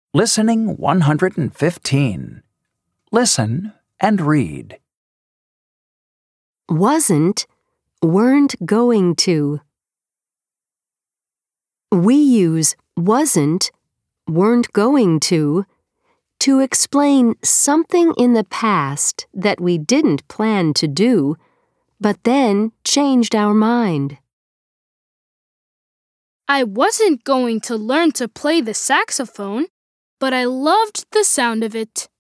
Listening 115. Listen and read. Wasn't, weren't going to. We use wasn't, weren't going to explain something in the past that we didn't plan to do, but then changed our mind. I wasn't going to learn to play the saxophone, but I loved the sound of it.